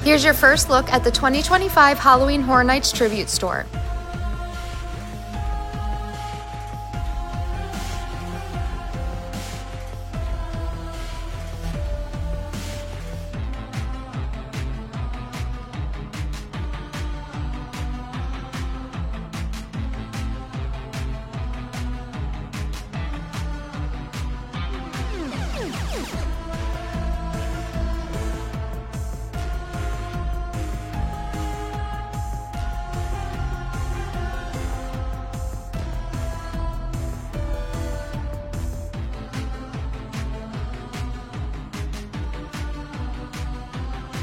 Here's your first look at the 2025 Halloween Horror Nights Tribute Store.